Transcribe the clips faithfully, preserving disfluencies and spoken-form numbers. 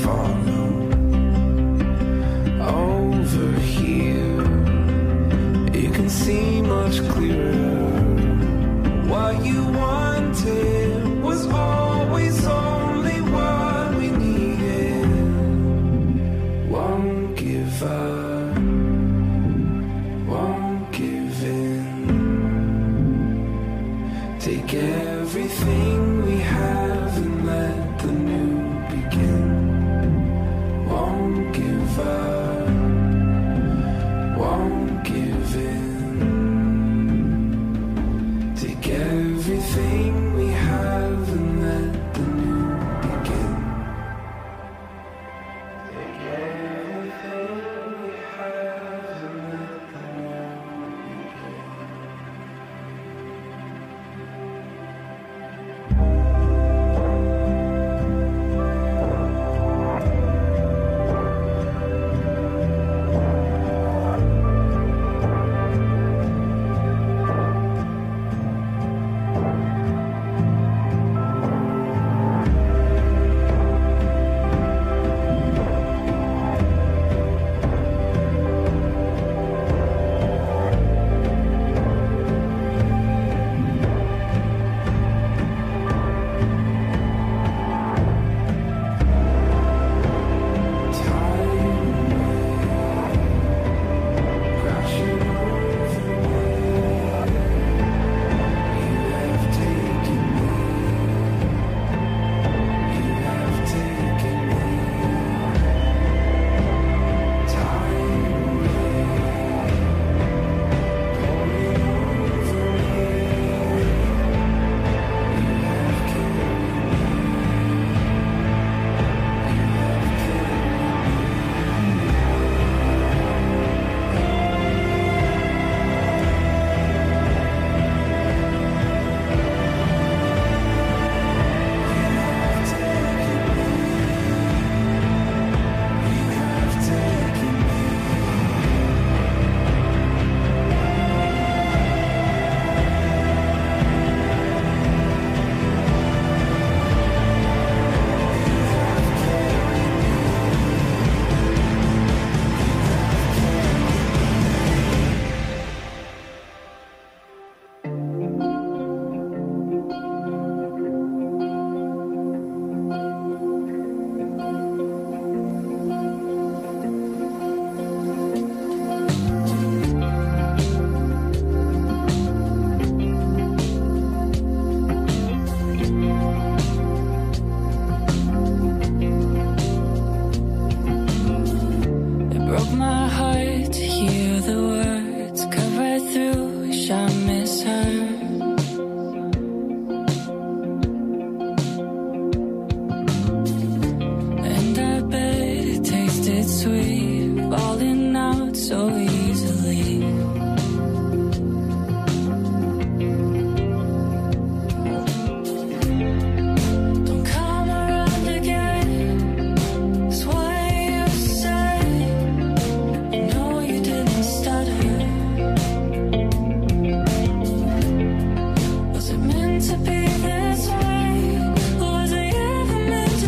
follow. Over here, you can see much clearer. What you wanted was always only what we needed. Won't give up, won't give in. Take everything we have and let the new begin. Won't give up, won't give in. Take everything we have and let the new begin. Take everything we have and let the new begin.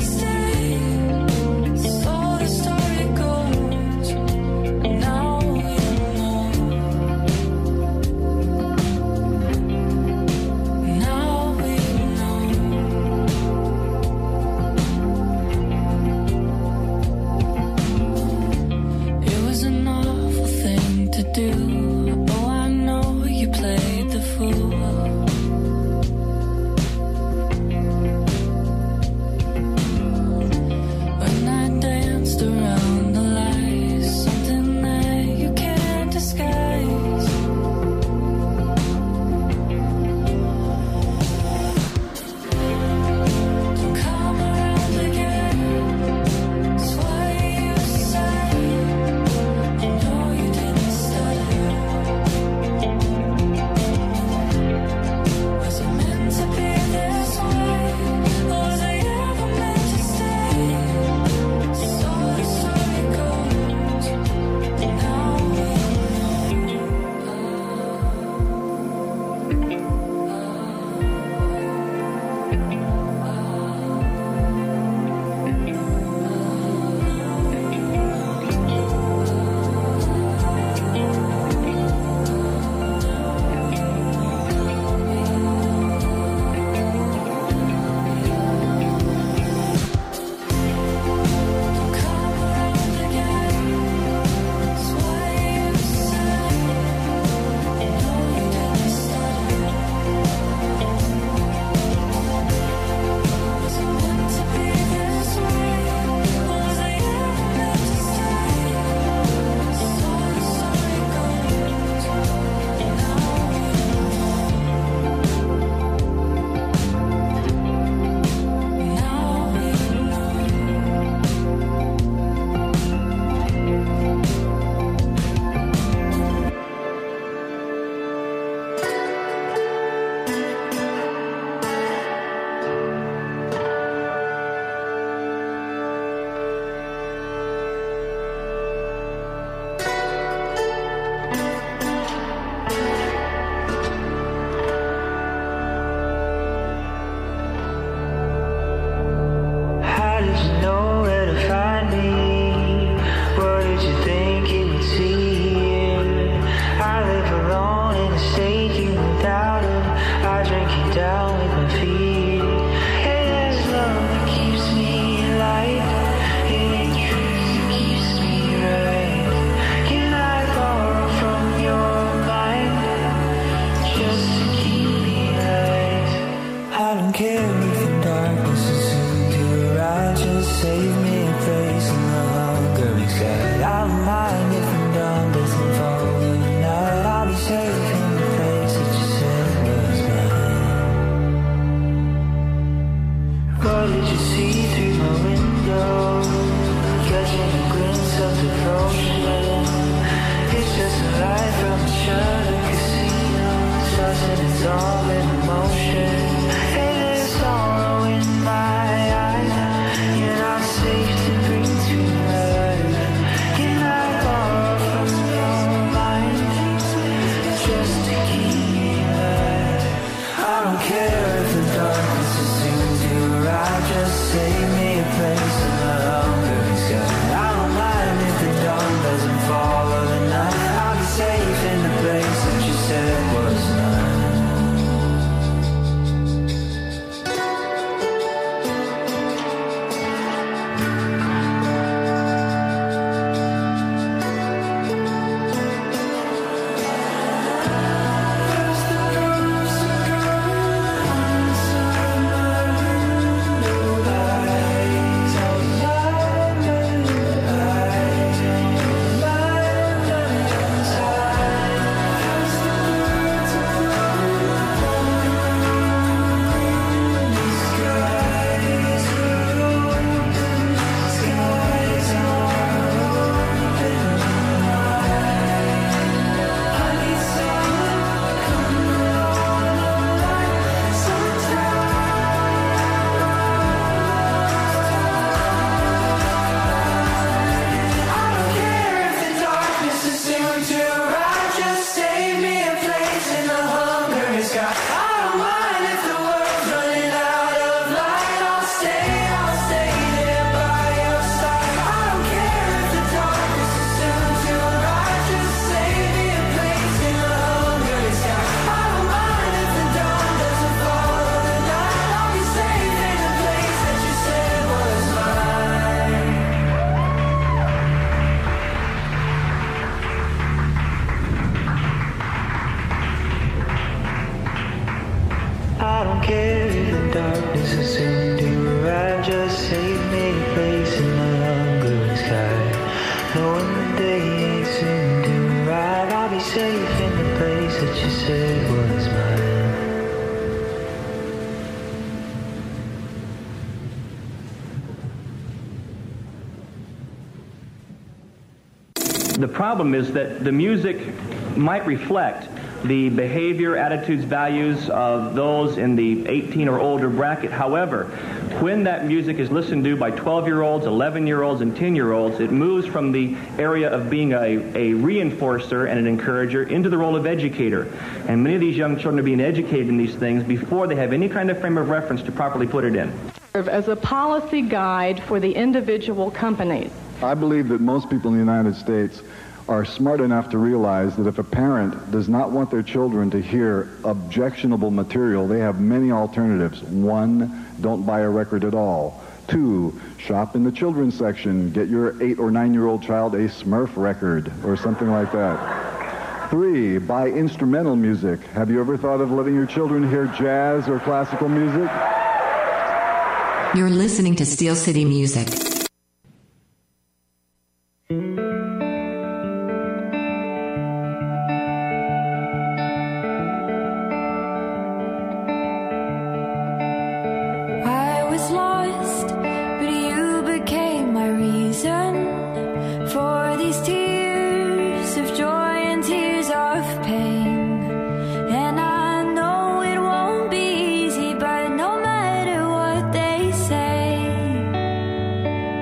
Now save me a place in the hungry sky. I don't mind if the dawn doesn't fall tonight. I'll be safe in the place that you said was mine. What did you see through my window? Catching a glimpse of devotion. It's just a light from a shutter casino. Tossing it's all in motion. Hey, there's sorrow in my eyes. You're not safe to bring to life. Can I borrow from your mind just to keep me alive? I don't care if the darkness is soon to arrive. Just save me a place in the hungry sky. I don't mind if the dawn doesn't fall of the night. I'll be safe in the place that you said was mine. The problem is that the music might reflect the behavior, attitudes, values of those in the eighteen or older bracket. However, when that music is listened to by twelve-year-olds, eleven-year-olds, and ten-year-olds, it moves from the area of being a, a reinforcer and an encourager into the role of educator. And many of these young children are being educated in these things before they have any kind of frame of reference to properly put it in. As a policy guide for the individual companies. I believe that most people in the United States are smart enough to realize that if a parent does not want their children to hear objectionable material, they have many alternatives. One, don't buy a record at all. Two, shop in the children's section. Get your eight or nine-year-old child a Smurf record or something like that. Three, buy instrumental music. Have you ever thought of letting your children hear jazz or classical music? You're listening to Steel City Music. Say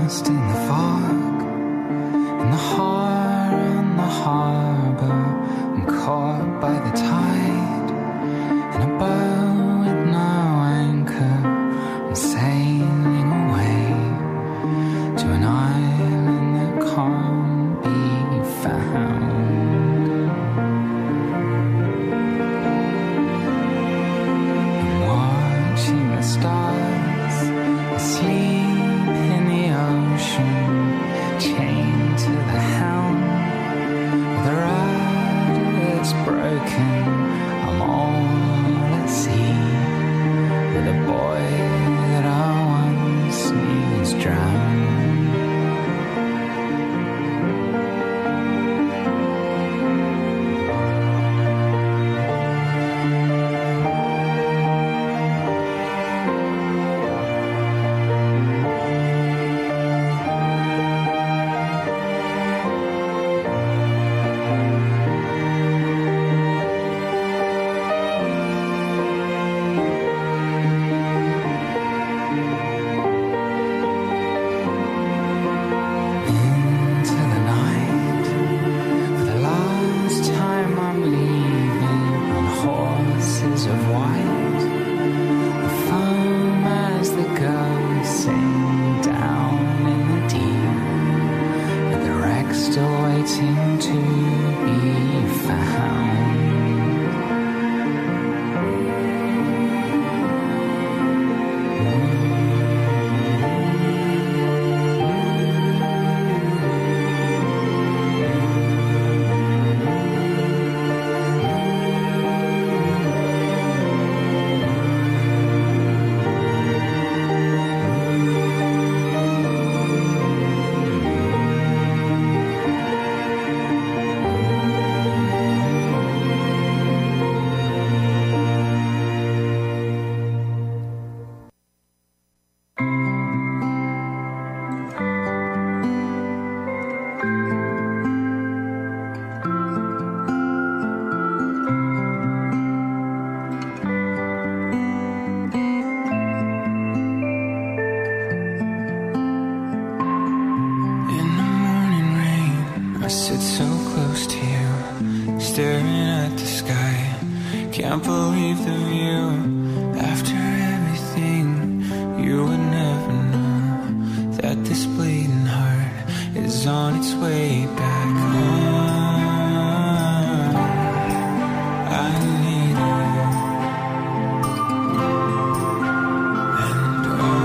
lost in the fog, in the heart on the harbor. I'm caught by the tide, in a boat with no anchor. I'm sailing away to an island that can't be found. I'm watching the stars asleep in the ocean, chained to the helm. The rod is broken, I'm all at sea, with a boy that I once knew was drowned. Into the night, for the last time I'm leaving on horses of white. The foam as the gulls sing down in the deep, with the wreck still waiting to be found. In the morning rain, I sit so close to you, staring at the sky. Can't believe the view. After everything, you would never know that this bleeding heart is on its way back home. I need you, and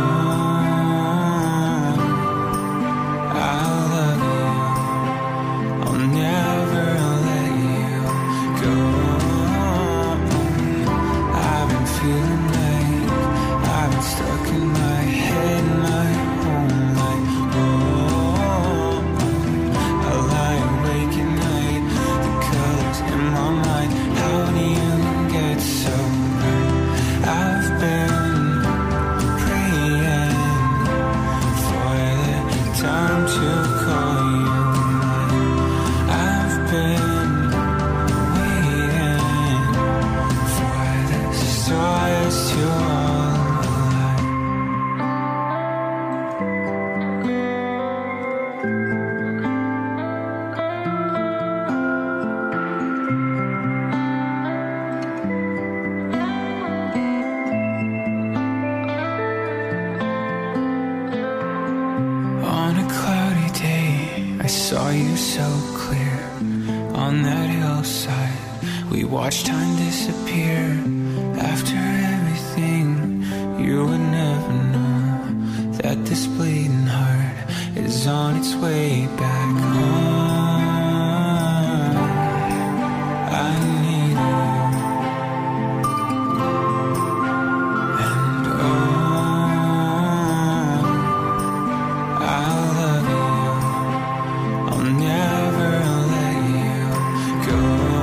oh, I love you. I'll never let you go. I've been feeling like I've been stuck in my head my whole life. Oh, I lie awake at night, the colors in my mind. How do you get so bright? I've been praying for the time to call you mine. I've been waiting for the stars to align. On a cloudy day, I saw you so clear. On that hillside, we watched time disappear. After everything, you would never know that this bleeding heart is on its way back home. I need you, and oh, I love you. I'll never let you go.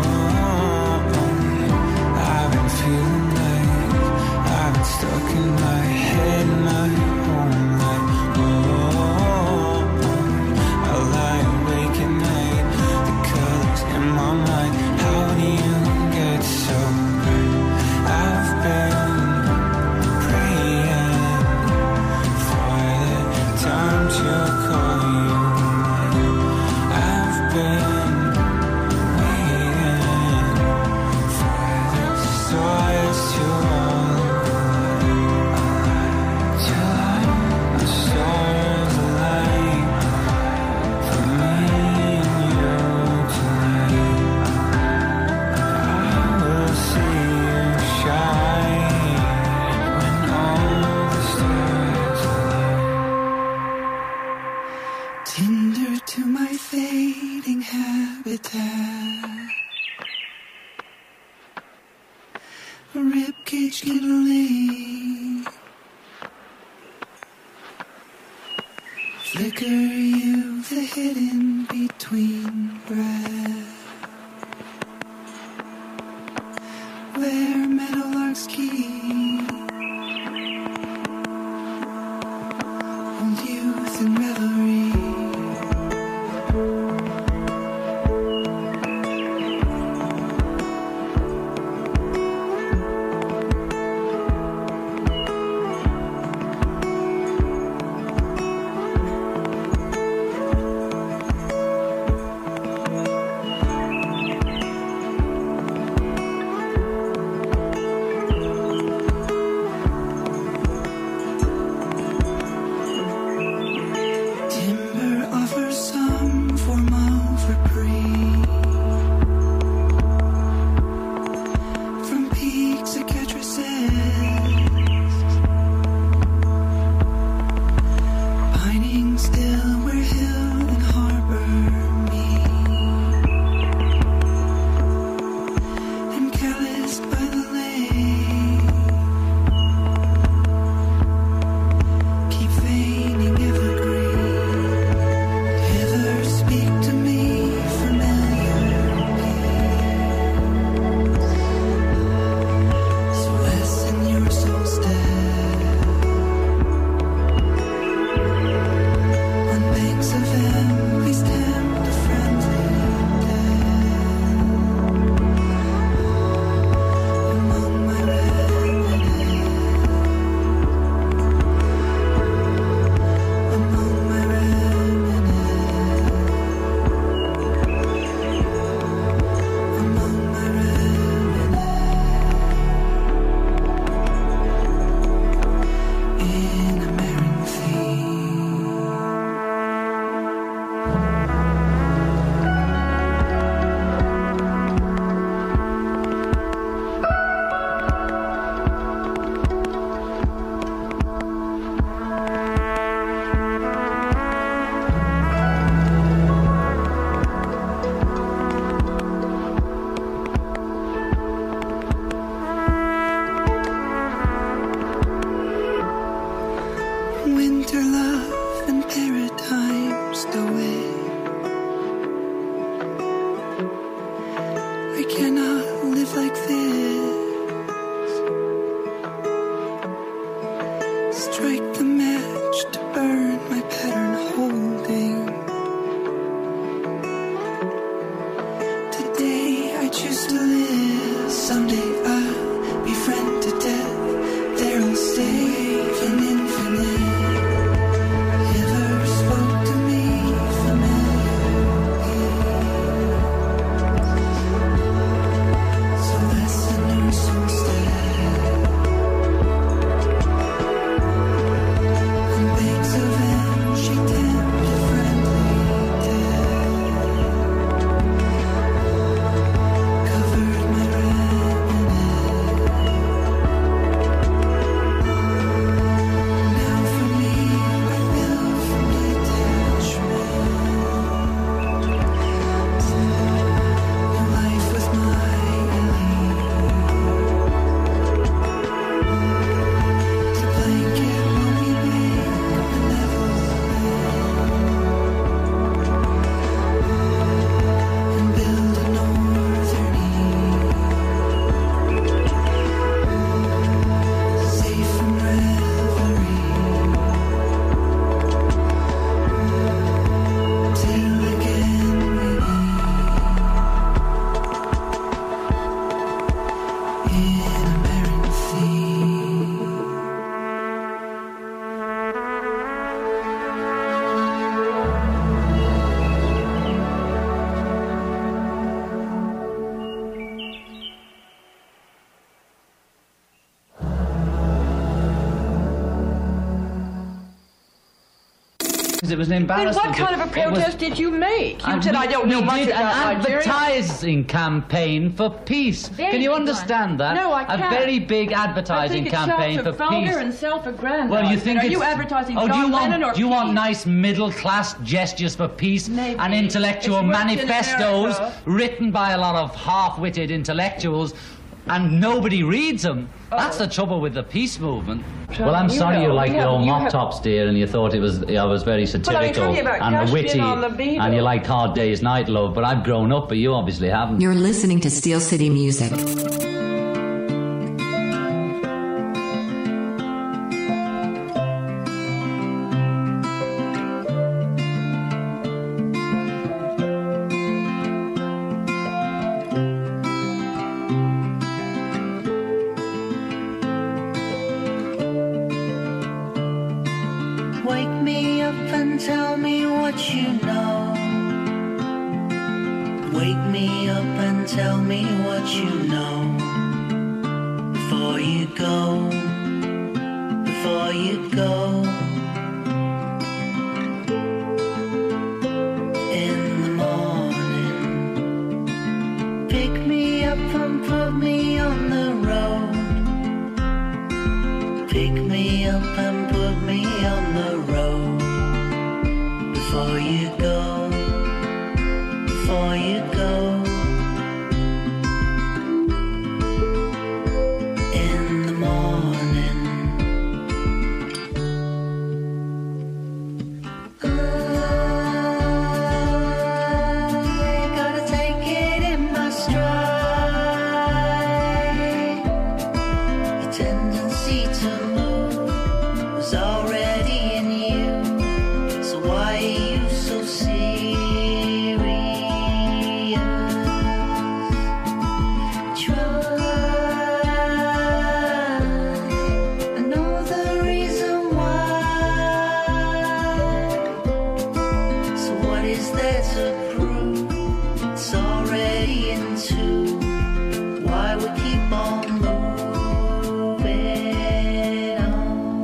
I've been feeling like I've been stuck in my head my whole life. Oh, I lie awake at Flicker you the hidden between breath, where meadowlarks keep old youth and revelry. It was an embarrassment. Then what kind of a protest did you make? You And said, we- I don't know we much did about an Nigeria. advertising campaign for peace. Very Can you big understand one. that? No, I A can't. very big advertising I think campaign it's for self-vulgar peace. and self-aggrandizing. Well, you think Are it's... you advertising oh, John do you want, Lennon or do you want peace? nice middle-class gestures for peace Maybe. and intellectual It's worked in manifestos America. written by a lot of half-witted intellectuals and nobody reads them. That's the trouble with the peace movement. John, Well, I'm you sorry know, you liked you your have- old you mop have- tops, dear, and you thought it was I was very satirical talking about and cashing witty, on the Beatles. and you liked Hard Day's Night, love. But I've grown up, but you obviously haven't. You're listening to Steel City Music. Wake me up and tell me what you know. Wake me up and tell me what you know. Before you go, before you go. In the morning, pick me up and put me on the road. Pick me up and put me on the road. Before you go, before you go. In the morning, I gotta take it in my stride. Your tendency to move was already in you. So why are you so serious? Try. I know the reason why. So what is there to prove? It's already in two. Why we keep on moving on?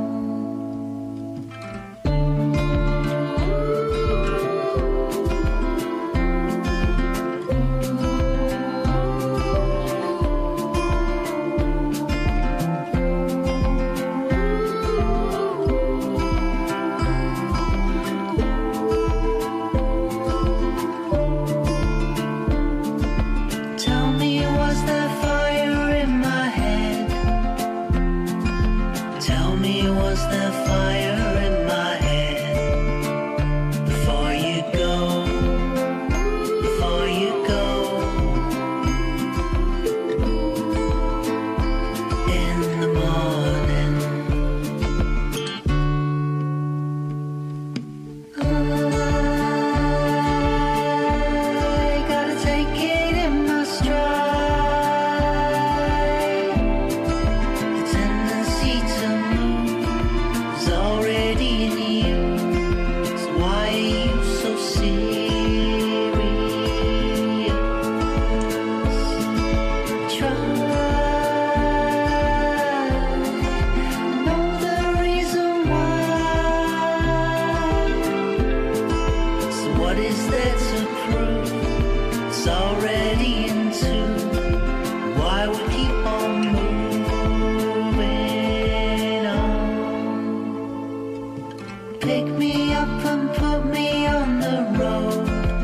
Tell me, was there fire in my head? Tell me, was there fire in my head? Before you go, before you go. In the morning, I gotta take it in my stride. The tendency to move is already in you. So why are you so serious? Try. Know the reason why. So what is there to prove? It's already in two. Why we keep on moving on? Pick me up and put me on the road.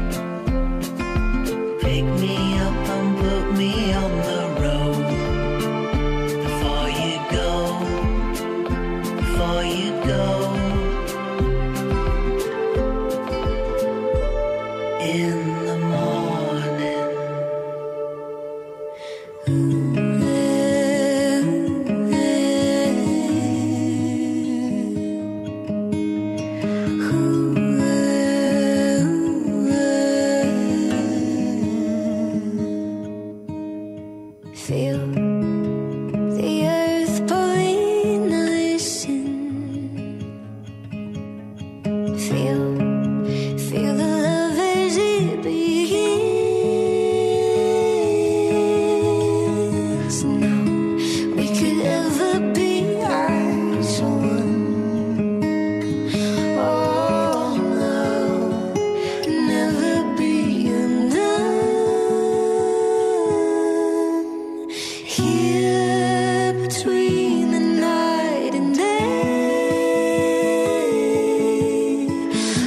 Pick me up and put me on the road. Before you go, before you go. In the morning. Feel the earth pulling us in. Feel, feel the love as it begins. No, we could ever be as one. Oh, love, never be undone. Here between the night and day,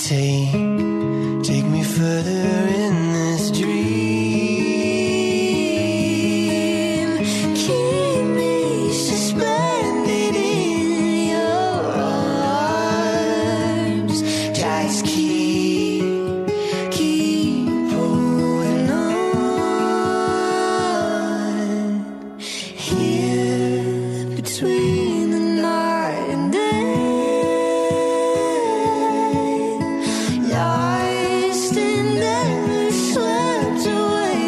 Take, take me further in this dream. Keep me suspended in your arms. Just keep, keep holding on. Here between the night and day. Lost and never slept away.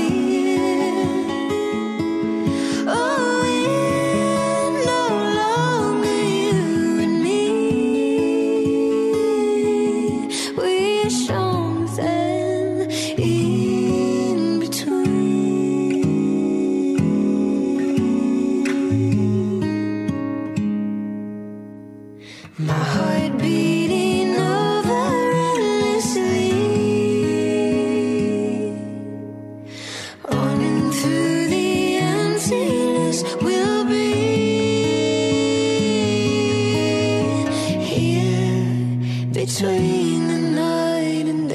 Oh, we're no longer you and me. We're something in between. My heart beating over endlessly. On and through the emptiness we'll be. Here between the night and day.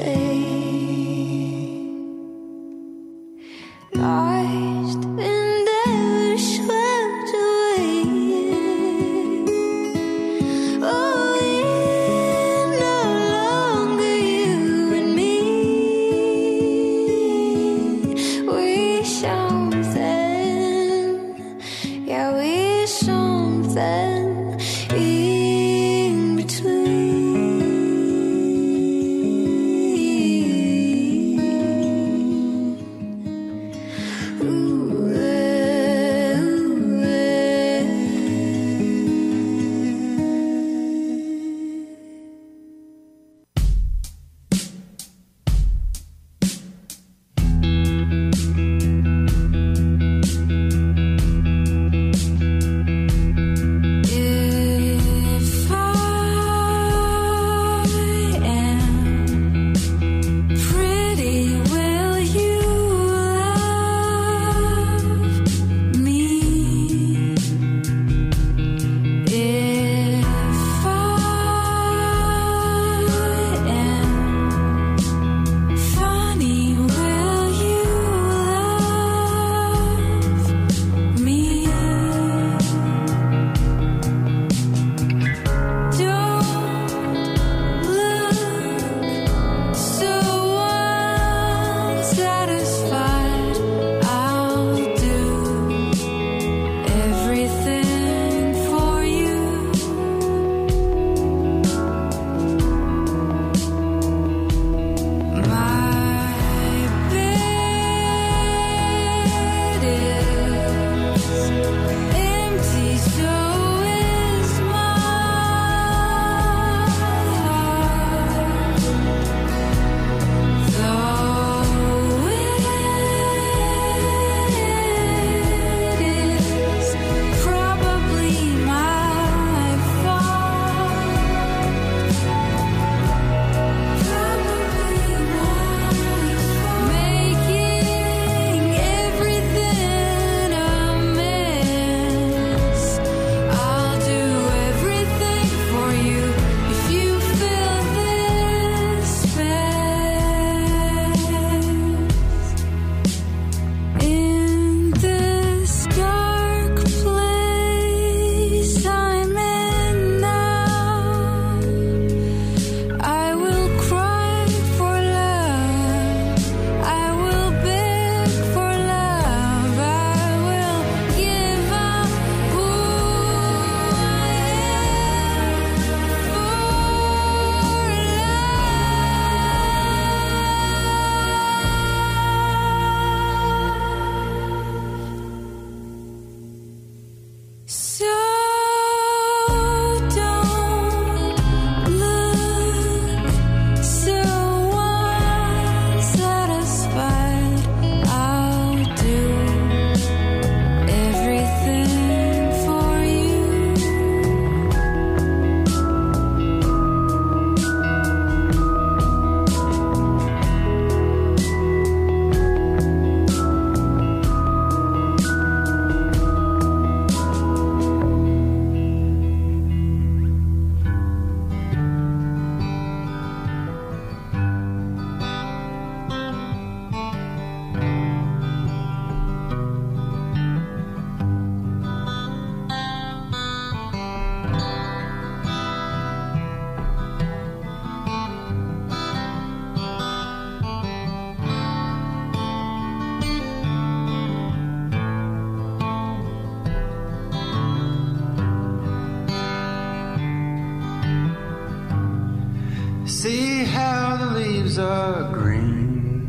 are green,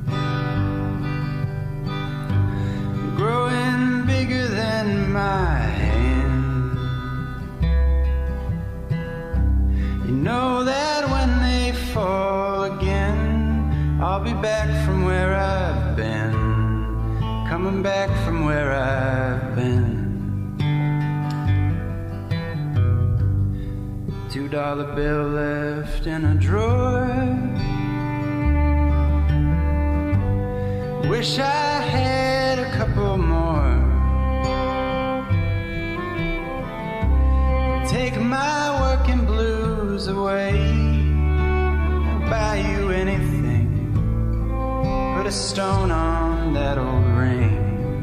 growing bigger than my hand. You know that when they fall again, I'll be back from where I've been, coming back from where I've been. Two dollar bill left in a drawer. Wish I had a couple more. Take my working blues away. I'll buy you anything. Put a stone on that old ring.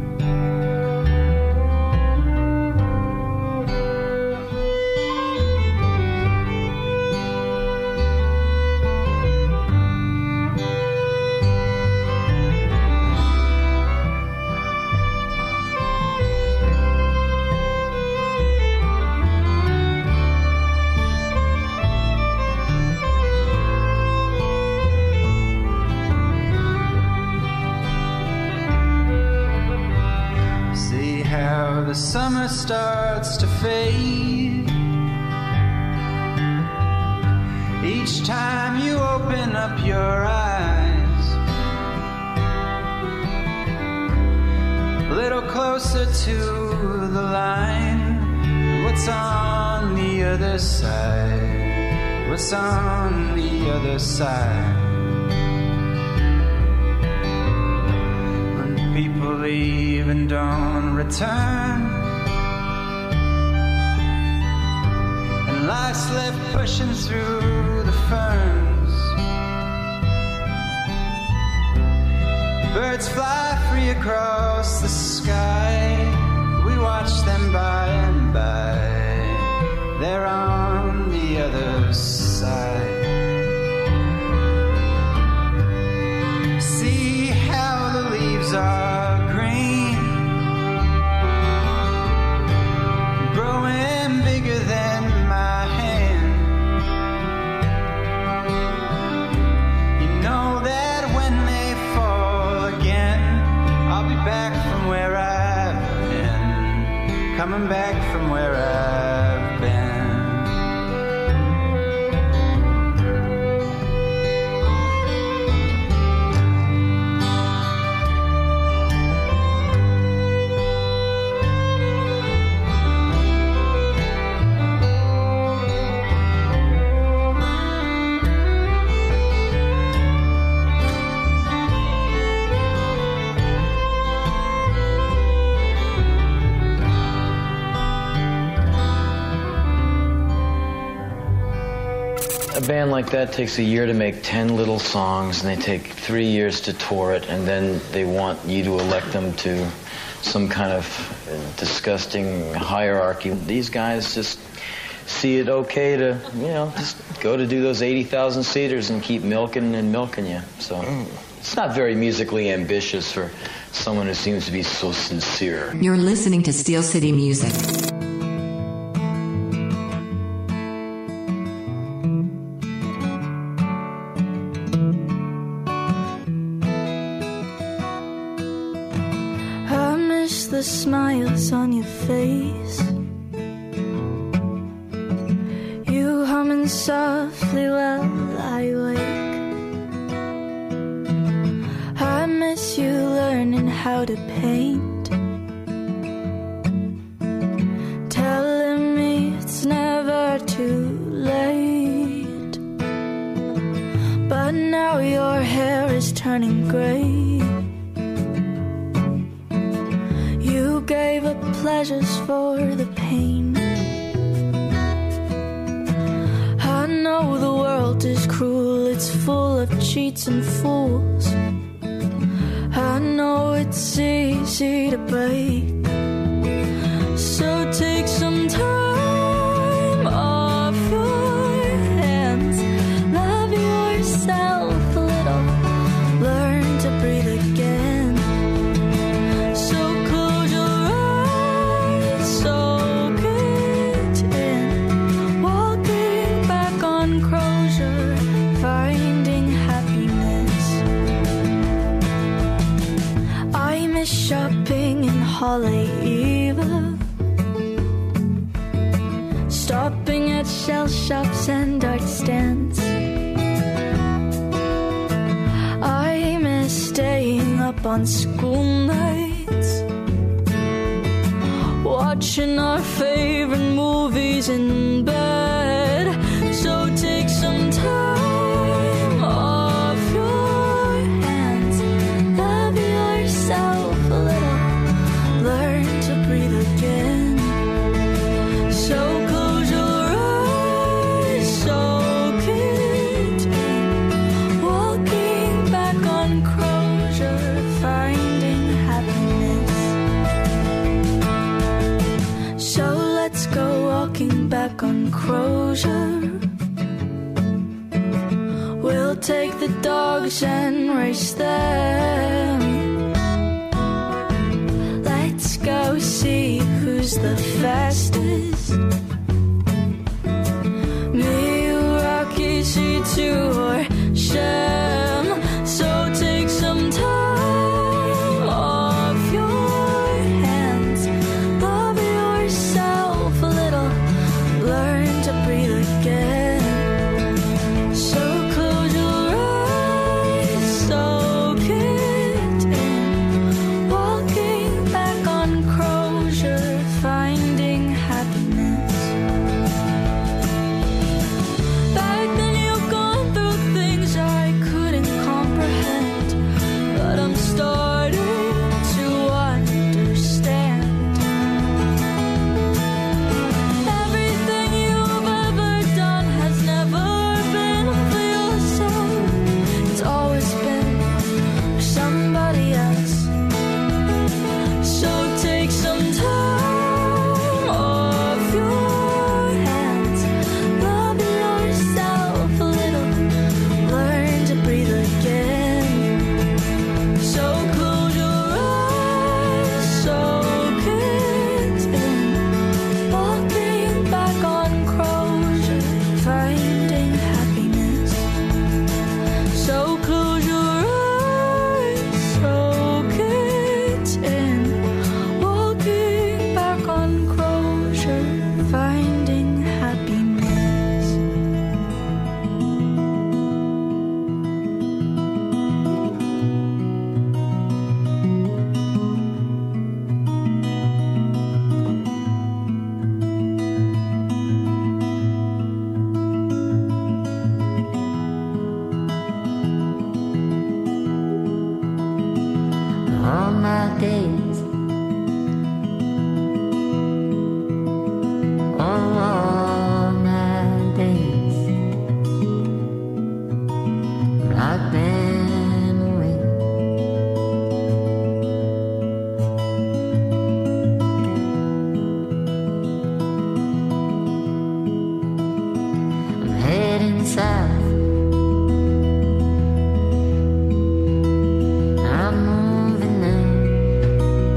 The summer starts to fade each time you open up your eyes. A little closer to the line. What's on the other side? What's on the other side? When people leave and don't return, life's left pushing through the ferns. Birds fly free across the sky. We watch them by and by. They're on the other side. See how the leaves are green, growing bigger than my hand. You know that when they fall again, I'll be back from where I've been, coming back from where I've been. A band like that takes a year to make ten little songs, and they take three years to tour it, and then they want you to elect them to some kind of disgusting hierarchy. These guys just see it okay to, you know, just go to do those eighty thousand seaters and keep milking and milking you. So it's not very musically ambitious for someone who seems to be so sincere. You're listening to Steel City Music. The smiles on your face, you humming softly while I wake. I miss you learning how to paint, telling me it's never too late. But now your hair is turning gray. You gave up pleasures for the pain. I know the world is cruel, it's full of cheats and fools. I know it's easy to break. So take some time off your hands. Love yourself a little. Learn to breathe again. So close your eyes, soak it in. Walking back on Crozier, finding happiness. Haleiwa, stopping at shell shops and art stands. I miss staying up on school nights, watching our favorite movies in bed. So take some time off your hands, love yourself a little, learn to breathe again. So close your eyes, soak it in, walking back on Crozier, finding happiness. So let's go walking back on Crozier. We'll take the dogs and race them. Let's go see who's the fastest. Me, Rocky, C two, or Shem. So take some time off your hands, love yourself a little, learn to breathe again. So close your eyes, soak it in, walking back on Crozier, finding happiness. Back then you've gone through things I couldn't comprehend, but I'm starting to understand. Everything you've ever done has never been for yourself. It's always been for somebody else. So take some time off your hands, love yourself a little, learn to breathe again. So close your eyes, soak it in, walking back on Crozier, finding happiness. So close your eyes, soak it in, walking back on Crozier, finding happiness. All my days, all my days, I've been away. I'm heading south, I'm moving now.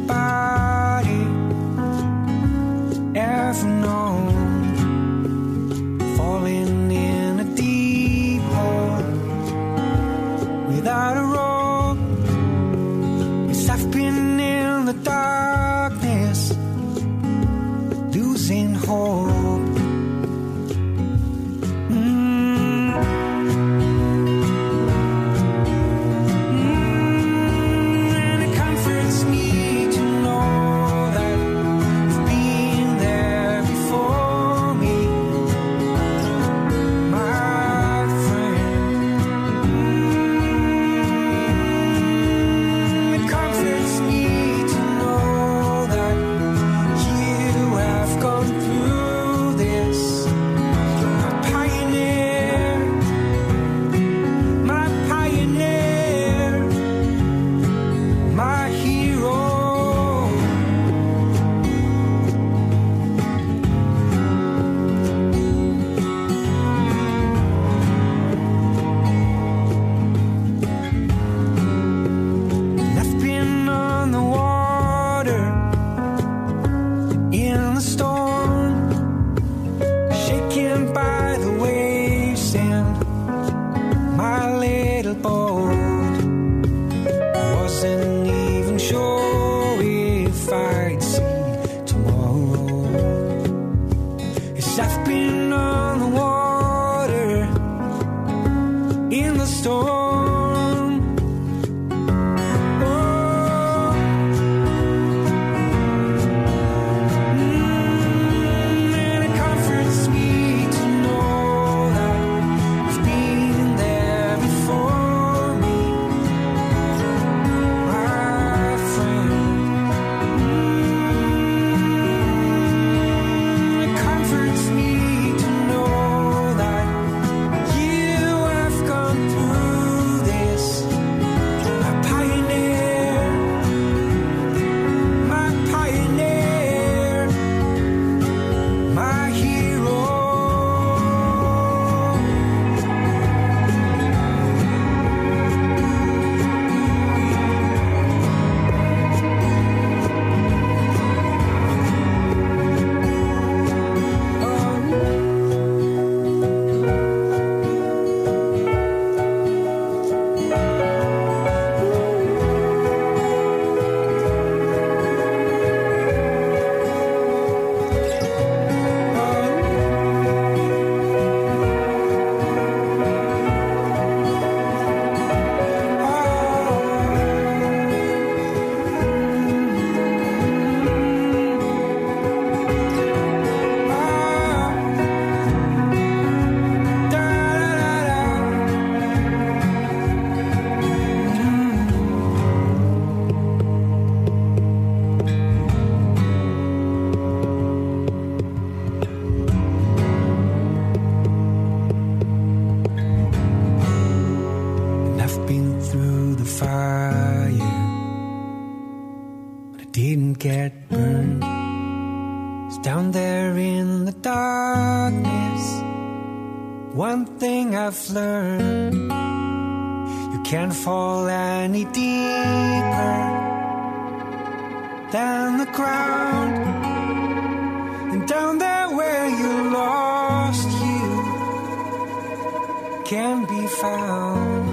anybody ever known. Falling in a deep hole without a rope. 'Cause I've been in the darkness, losing hope. I've learned you can't fall any deeper than the ground, and down there where you lost, you can be found.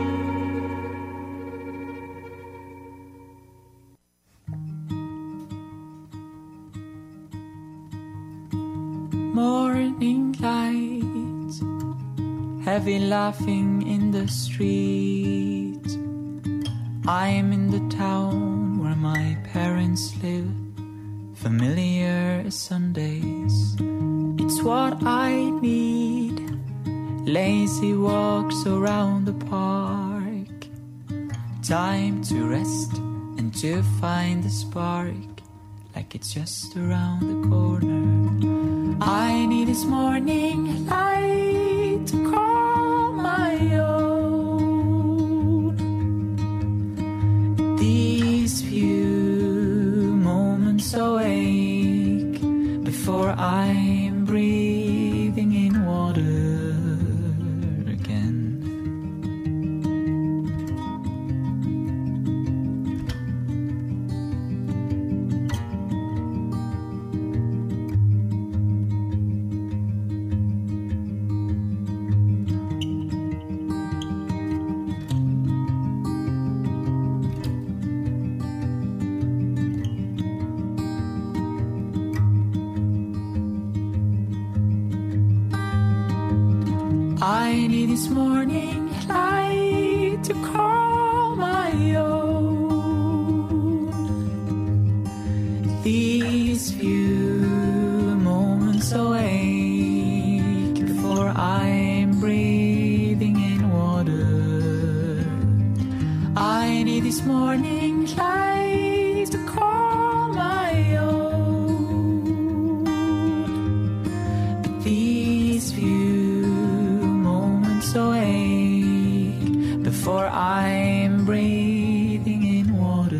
Morning light, heavy laughing in the street. I am in the town where my parents live, familiar as Sundays. It's what I need, lazy walks around the park, time to rest and to find the spark, like it's just around the corner. I need this morning light to call my own. These few moments awake before I'm breathing in water again. I need this morning light to call my own. These few moments awake before I'm breathing in water. I need this morning light to call my own. But these few moments awake before I'm breathing in water.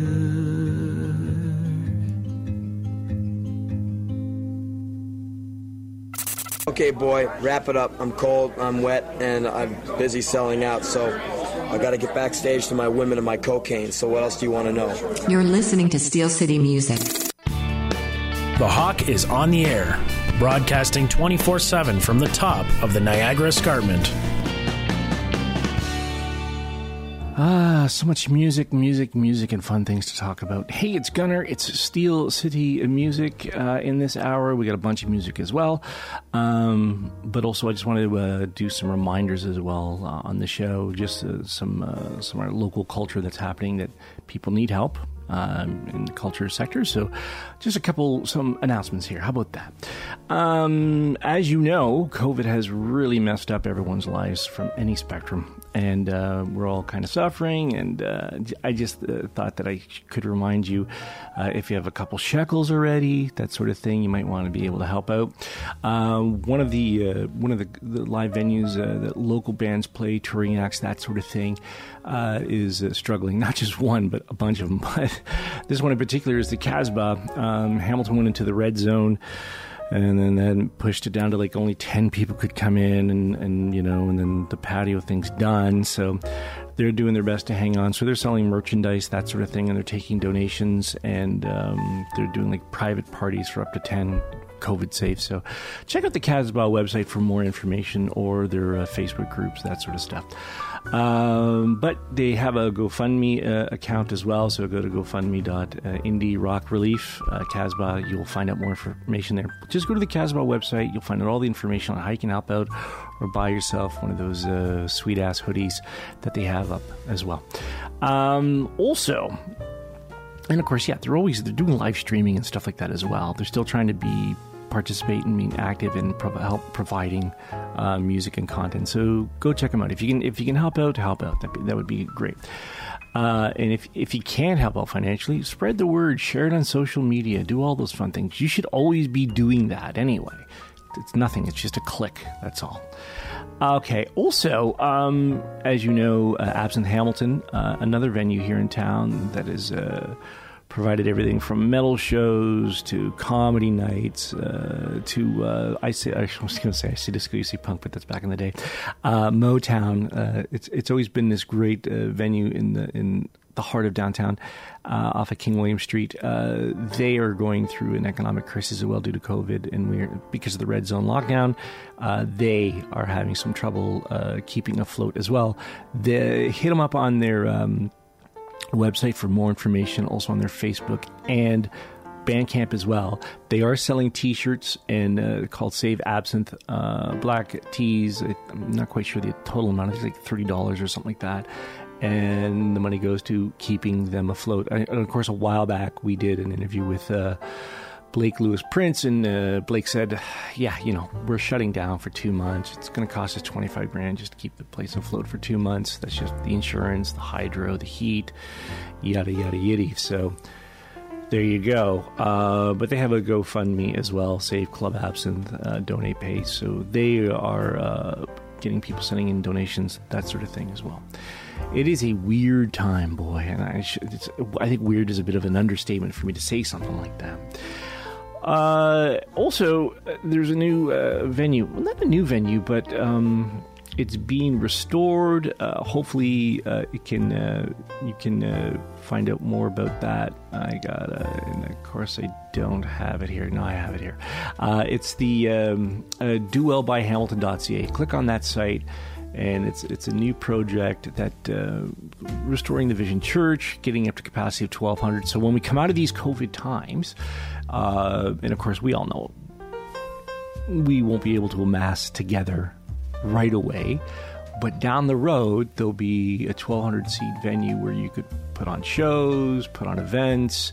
Okay, boy, wrap it up. I'm cold, I'm wet, and I'm busy selling out, so I gotta get backstage to my women and my cocaine. So what else do you want to know? You're listening to Steel City Music. The Hawk is on the air, broadcasting twenty-four seven from the top of the Niagara Escarpment. Ah, so much music, music, music, and fun things to talk about. Hey, it's Gunner. It's Steel City Music uh, in this hour. We got a bunch of music as well. Um, but also, I just wanted to uh, do some reminders as well uh, on the show. Just uh, some uh, some of our local culture that's happening that people need help um, in the culture sector. So just a couple, some announcemements here. How about that? Um, as you know, COVID has really messed up everyone's lives from any spectrum. And uh, we're all kind of suffering, and uh, I just uh, thought that I could remind you, uh, if you have a couple shekels already, that sort of thing, you might want to be able to help out. Uh, one of the uh, one of the, the live venues uh, that local bands play, touring acts, that sort of thing, uh, is uh, struggling. Not just one, but a bunch of them. But this one in particular is the Casbah. Um, Hamilton went into the red zone. And then, then pushed it down to like only ten people could come in, and, and, you know, and then the patio thing's done. So they're doing their best to hang on. So they're selling merchandise, that sort of thing, and they're taking donations, and um, they're doing like private parties for up to ten, COVID safe. So check out the Casbah website for more information, or their uh, Facebook groups, that sort of stuff. Um, but they have a GoFundMe uh, account as well, so go to GoFundMe dot indie rock relief uh, Casbah. You'll find out more information there. Just go to the Casbah website. You'll find out all the information on how you can help out, or buy yourself one of those uh, sweet ass hoodies that they have up as well. Um, also, and of course, yeah, they're always they're doing live streaming and stuff like that as well. They're still trying to be participate and being active in prov- help providing uh, music and content. So go check them out. If you can, if you can help out, help out. That that would be great. Uh, and if if you can't help out financially, spread the word, share it on social media, do all those fun things. You should always be doing that anyway. It's nothing. It's just a click. That's all. Okay. Also, um, as you know, uh, Absinthe Hamilton, uh, another venue here in town that is. Uh, provided everything from metal shows to comedy nights uh, to uh, I say I was going to say I see disco, you see punk, but that's back in the day. Uh, Motown. Uh, it's it's always been this great uh, venue in the in the heart of downtown, uh, off of King William Street. Uh, they are going through an economic crisis as well due to COVID, and we're because of the red zone lockdown. Uh, they are having some trouble uh, keeping afloat as well. They hit them up on their. Um, website for more information, also on their Facebook and Bandcamp as well. They are selling t-shirts and uh, called Save Absinthe uh, black tees. I'm not quite sure the total amount. It's like thirty dollars or something like that, and the money goes to keeping them afloat. And of course, a while back we did an interview with uh, Blake Lewis Prince, and uh, Blake said, yeah, you know, we're shutting down for two months. It's going to cost us twenty-five grand just to keep the place afloat for two months. That's just the insurance, the hydro, the heat, yada, yada, yada. So there you go. Uh, but they have a GoFundMe as well, Save Club Absinthe, uh, Donate Pay. So they are uh, getting people sending in donations, that sort of thing as well. It is a weird time, boy. And I, should, it's, I think weird is a bit of an understatement for me to say something like that. Uh, also, there's a new uh, venue. Well, not a new venue, but um, it's being restored. Uh, hopefully, uh, it can uh, you can uh, find out more about that. I got, uh, and of course, I don't have it here. No, I have it here. Uh, it's the um, uh, do well by hamilton dot c a. Click on that site. And it's it's a new project that uh, restoring the Vision Church, getting up to capacity of twelve hundred. So when we come out of these COVID times, uh, and of course we all know we won't be able to amass together right away. But down the road, there'll be a twelve hundred seat venue where you could put on shows, put on events,